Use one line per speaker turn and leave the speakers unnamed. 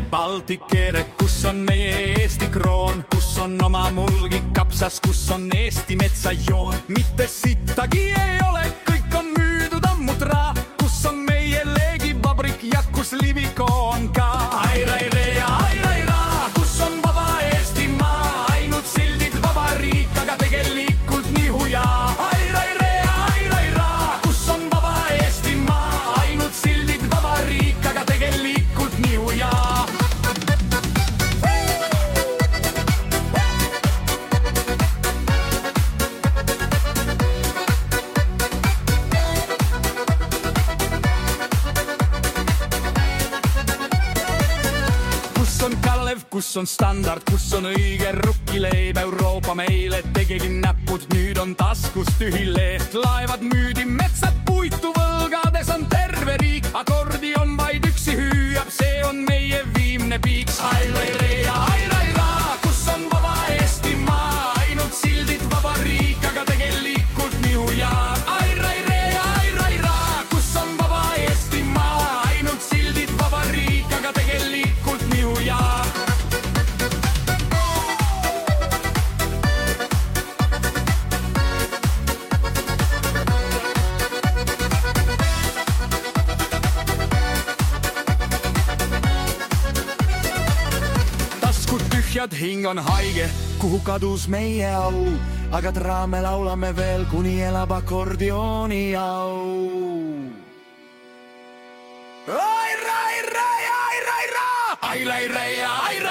Baltikere, kus on meie Eesti kroon, kus on oma mulgi kapsas, kus on Eesti metsajoon. Mitte sittagi ei ole, kõik on müüdud ammu tra, kus on meie leegivabrik ja kus Livikoon ka. Aira, kus on vaba Eestimaa, ainult sildid vabariik, aga tegelikult nii huja. Aira, kus on vaba Eestimaa, ainult sildid vabariik, aga tegelikult nii huja. Kus on standard, kus on õige rukkileib, Euroopa meile tegeli näpud, nüüd on taskus tühileeb. Laevad müüdi, metsad puitu, võlgades on terve riik, akordion vaid üksi hüüab, see on meie viimne piiks. Aira, kus on vaba Eestimaa, ainult sildid vabariik, aga tegelikult nii huja. Aira, kus on vaba Eestimaa, ainult sildid vabariik, aga tegelikult nii huja. Hing on haige, kuhu kadus meie au, aga traame laulame veel, kuni elab akordioni au. Aira!